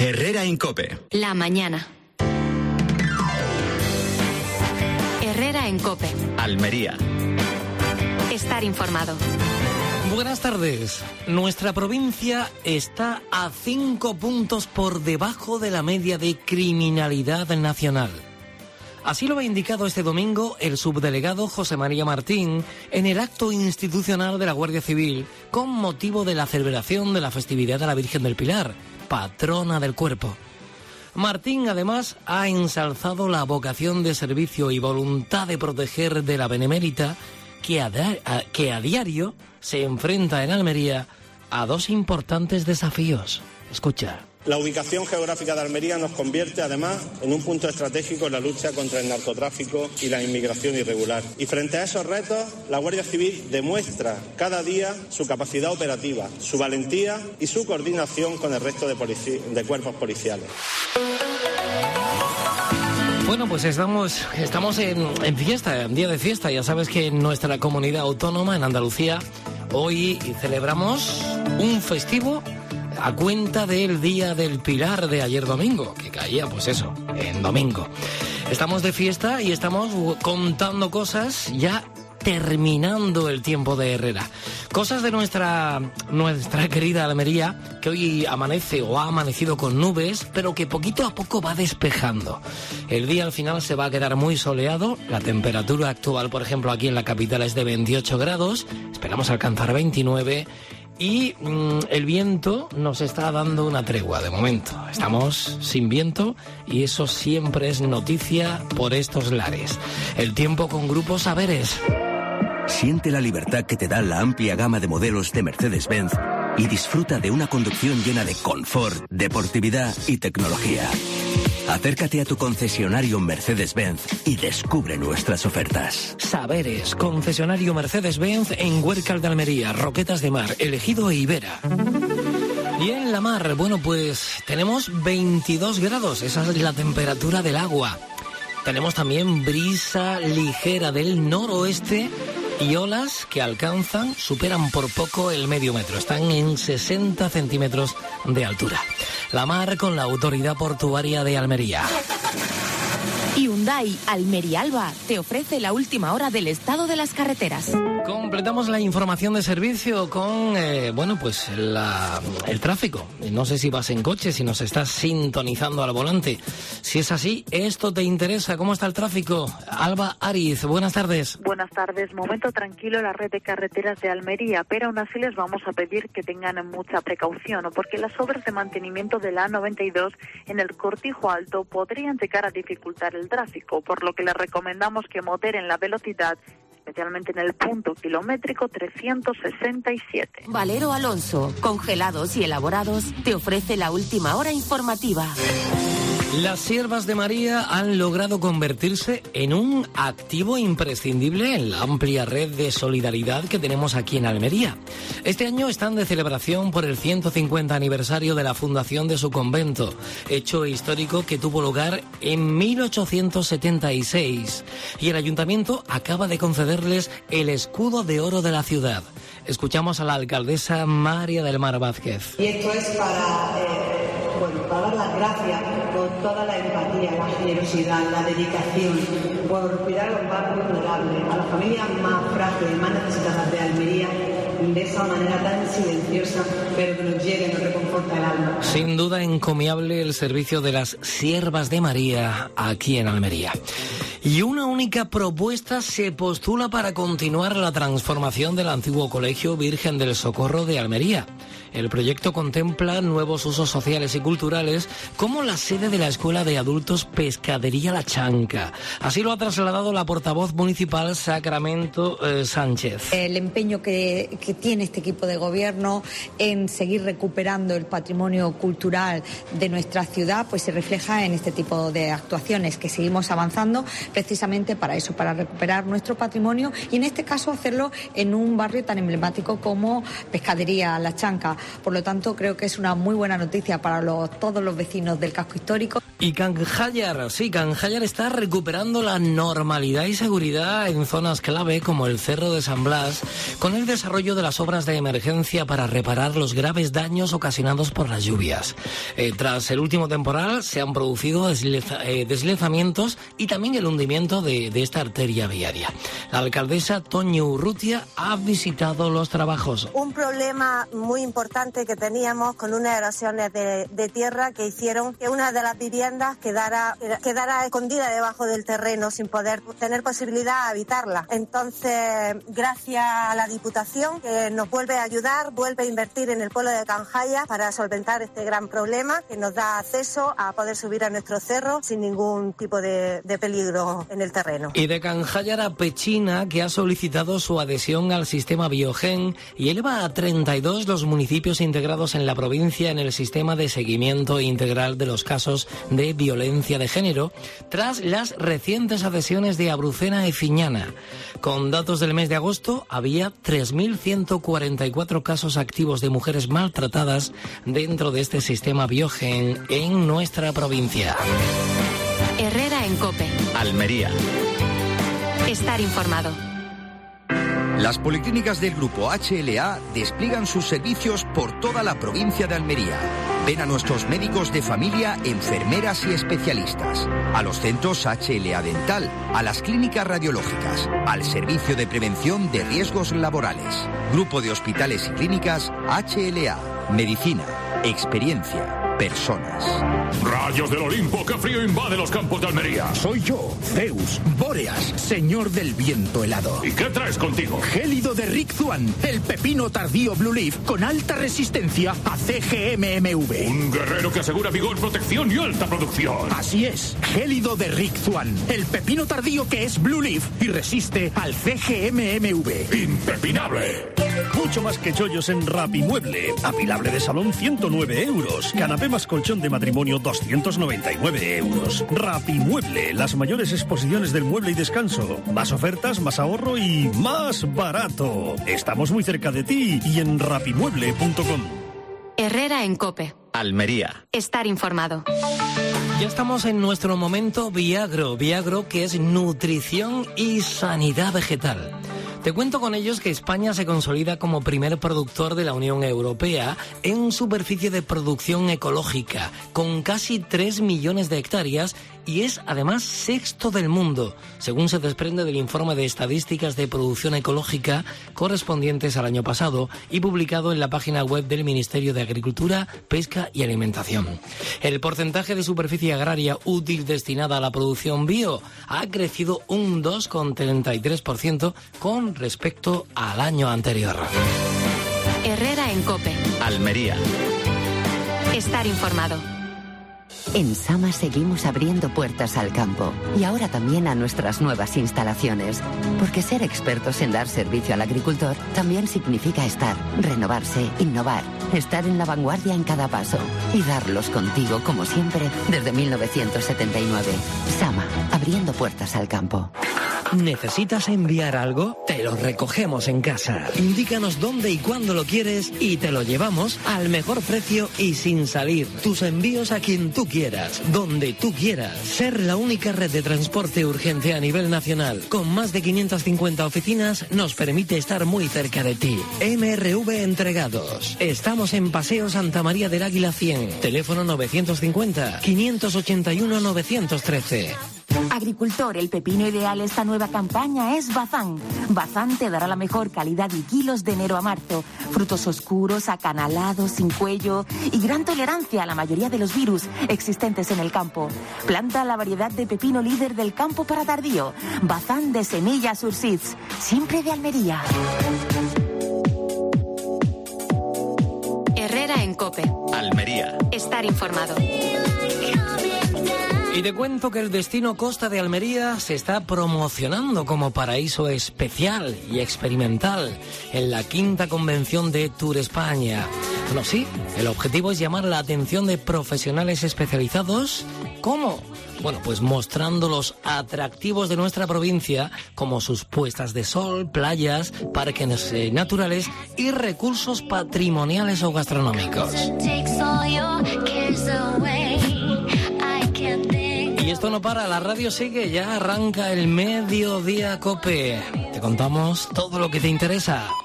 Herrera en COPE. La mañana. Herrera en COPE. Almería. Estar informado. Buenas tardes. Nuestra provincia está a 5 puntos por debajo de la media de criminalidad nacional. Así lo ha indicado este domingo el subdelegado José María Martín en el acto institucional de la Guardia Civil con motivo de la celebración de la festividad de la Virgen del Pilar, patrona del cuerpo. Martín, además, ha ensalzado la vocación de servicio y voluntad de proteger de la Benemérita que a diario se enfrenta en Almería a dos importantes desafíos. Escucha. La ubicación geográfica de Almería nos convierte, además, en un punto estratégico en la lucha contra el narcotráfico y la inmigración irregular. Y frente a esos retos, la Guardia Civil demuestra cada día su capacidad operativa, su valentía y su coordinación con el resto de cuerpos policiales. Bueno, pues estamos en fiesta, en día de fiesta. Ya sabes que en nuestra comunidad autónoma, en Andalucía, hoy celebramos un festivo a cuenta del Día del Pilar de ayer domingo, que caía, pues eso, en domingo. Estamos de fiesta y estamos contando cosas ya terminando el tiempo de Herrera. Cosas de nuestra querida Almería, que hoy amanece o ha amanecido con nubes, pero que poquito a poco va despejando. El día al final se va a quedar muy soleado. La temperatura actual, por ejemplo, aquí en la capital es de 28 grados. Esperamos alcanzar 29. Y el viento nos está dando una tregua de momento. Estamos sin viento y eso siempre es noticia por estos lares. El tiempo con Grupo Saberes. Siente la libertad que te da la amplia gama de modelos de Mercedes-Benz y disfruta de una conducción llena de confort, deportividad y tecnología. Acércate a tu concesionario Mercedes-Benz y descubre nuestras ofertas. Saberes, concesionario Mercedes-Benz en Huércal de Almería, Roquetas de Mar, Elegido e Ibera. Y en la mar, bueno, pues tenemos 22 grados, esa es la temperatura del agua. Tenemos también brisa ligera del noroeste y olas que superan por poco el medio metro. Están en 60 centímetros de altura. La mar con la Autoridad Portuaria de Almería. Hyundai Almería Alba te ofrece la última hora del estado de las carreteras. Completamos la información de servicio con, el tráfico. No sé si vas en coche, si nos estás sintonizando al volante. Si es así, esto te interesa. ¿Cómo está el tráfico? Alba Ariz, buenas tardes. Buenas tardes. Momento tranquilo en la red de carreteras de Almería, pero aún así les vamos a pedir que tengan mucha precaución, porque las obras de mantenimiento de la A92 en el Cortijo Alto podrían llegar a dificultar el tráfico, por lo que les recomendamos que moderen la velocidad, especialmente en el punto kilométrico 367. Valero Alonso, congelados y elaborados, te ofrece la última hora informativa. Las Siervas de María han logrado convertirse en un activo imprescindible en la amplia red de solidaridad que tenemos aquí en Almería. Este año están de celebración por el 150 aniversario de la fundación de su convento, hecho histórico que tuvo lugar en 1876. Y el ayuntamiento acaba de concederles el escudo de oro de la ciudad. Escuchamos a la alcaldesa María del Mar Vázquez. Y esto es para dar las gracias por toda la empatía, la generosidad, la dedicación, por cuidar a los más vulnerables, a las familias más frágiles, más necesitadas de Almería, de esa manera tan silenciosa, pero que nos llega y nos reconforta el alma. Sin duda encomiable el servicio de las Siervas de María aquí en Almería. Y una única propuesta se postula para continuar la transformación del antiguo Colegio Virgen del Socorro de Almería. El proyecto contempla nuevos usos sociales y culturales, como la sede de la Escuela de Adultos Pescadería La Chanca. Así lo ha trasladado la portavoz municipal Sacramento Sánchez. El empeño que tiene este equipo de gobierno en seguir recuperando el patrimonio cultural de nuestra ciudad, pues se refleja en este tipo de actuaciones que seguimos avanzando precisamente para eso, para recuperar nuestro patrimonio y en este caso hacerlo en un barrio tan emblemático como Pescadería La Chanca. Por lo tanto, creo que es una muy buena noticia para todos los vecinos del casco histórico. Y Canjayar, sí, Canjayar está recuperando la normalidad y seguridad en zonas clave como el Cerro de San Blas, con el desarrollo de las obras de emergencia para reparar los graves daños ocasionados por las lluvias. Tras el último temporal se han producido deslizamientos y también el hundimiento de esta arteria viaria. La alcaldesa Toñi Urrutia ha visitado los trabajos. Un problema muy importante que teníamos con unas erosiones de tierra que hicieron que una de las viviendas quedara escondida debajo del terreno sin poder tener posibilidad de habitarla. Entonces, gracias a la Diputación que nos vuelve a ayudar, vuelve a invertir en el pueblo de Canjayar para solventar este gran problema que nos da acceso a poder subir a nuestro cerro sin ningún tipo de peligro en el terreno. Y de Canjayar a Pechina, que ha solicitado su adhesión al sistema Biogen y eleva a 32 los municipios integrados en la provincia en el sistema de seguimiento integral de los casos de violencia de género, tras las recientes adhesiones de Abrucena y Fiñana. Con datos del mes de agosto, había 3.144 casos activos de mujeres maltratadas dentro de este sistema Biogen en nuestra provincia. Herrera en COPE. Almería. Estar informado. Las policlínicas del Grupo HLA despliegan sus servicios por toda la provincia de Almería. Ven a nuestros médicos de familia, enfermeras y especialistas, a los centros HLA Dental, a las clínicas radiológicas, al servicio de prevención de riesgos laborales. Grupo de hospitales y clínicas HLA. Medicina, experiencia, personas. Rayos del Olimpo, qué frío invade los campos de Almería. Soy yo, Zeus, Bóreas, señor del viento helado. ¿Y qué traes contigo? Gélido de Rick Swan, el pepino tardío Blue Leaf con alta resistencia a CGMMV. Un guerrero que asegura vigor, protección y alta producción. Así es, gélido de Rick Swan, el pepino tardío que es Blue Leaf y resiste al CGMMV. ¡Impepinable! Mucho más que chollos en Rapimueble. Apilable de salón 109 euros. Canapé más colchón de matrimonio 299 euros. Rapimueble, las mayores exposiciones del mueble y descanso. Más ofertas, más ahorro y más barato. Estamos muy cerca de ti y en rapimueble.com. Herrera en COPE. Almería. Estar informado. Ya estamos en nuestro momento Viagro. Viagro, que es nutrición y sanidad vegetal. Te cuento con ellos que España se consolida como primer productor de la Unión Europea en superficie de producción ecológica, con casi 3 millones de hectáreas, y es además sexto del mundo, según se desprende del informe de estadísticas de producción ecológica correspondientes al año pasado y publicado en la página web del Ministerio de Agricultura, Pesca y Alimentación. El porcentaje de superficie agraria útil destinada a la producción bio ha crecido un 2,33% con respecto al año anterior. Herrera en COPE. Almería. Estar informado. En Sama seguimos abriendo puertas al campo y ahora también a nuestras nuevas instalaciones. Porque ser expertos en dar servicio al agricultor también significa estar, renovarse, innovar, estar en la vanguardia en cada paso y darlos contigo como siempre desde 1979. Sama, abriendo puertas al campo. ¿Necesitas enviar algo? Te lo recogemos en casa. Indícanos dónde y cuándo lo quieres y te lo llevamos al mejor precio y sin salir. Tus envíos a quien tú quieras, donde tú quieras. Ser la única red de transporte urgente a nivel nacional, con más de 550 oficinas, nos permite estar muy cerca de ti. MRV Entregados. Estamos en Paseo Santa María del Águila 100. Teléfono 950 581 913. Agricultor, el pepino ideal esta nueva campaña es Bazán. Bazán te dará la mejor calidad y kilos de enero a marzo. Frutos oscuros, acanalados, sin cuello y gran tolerancia a la mayoría de los virus existentes en el campo. Planta la variedad de pepino líder del campo para tardío. Bazán de Semillas Ursids, siempre de Almería. Herrera en COPE. Almería. Estar informado. Y te cuento que el destino Costa de Almería se está promocionando como paraíso especial y experimental en la 5ª Convención de Tour España. Bueno, sí, el objetivo es llamar la atención de profesionales especializados. ¿Cómo? Bueno, pues mostrando los atractivos de nuestra provincia, como sus puestas de sol, playas, parques naturales y recursos patrimoniales o gastronómicos. esto no para, la radio sigue, ya arranca el Mediodía Cope. Te contamos todo lo que te interesa.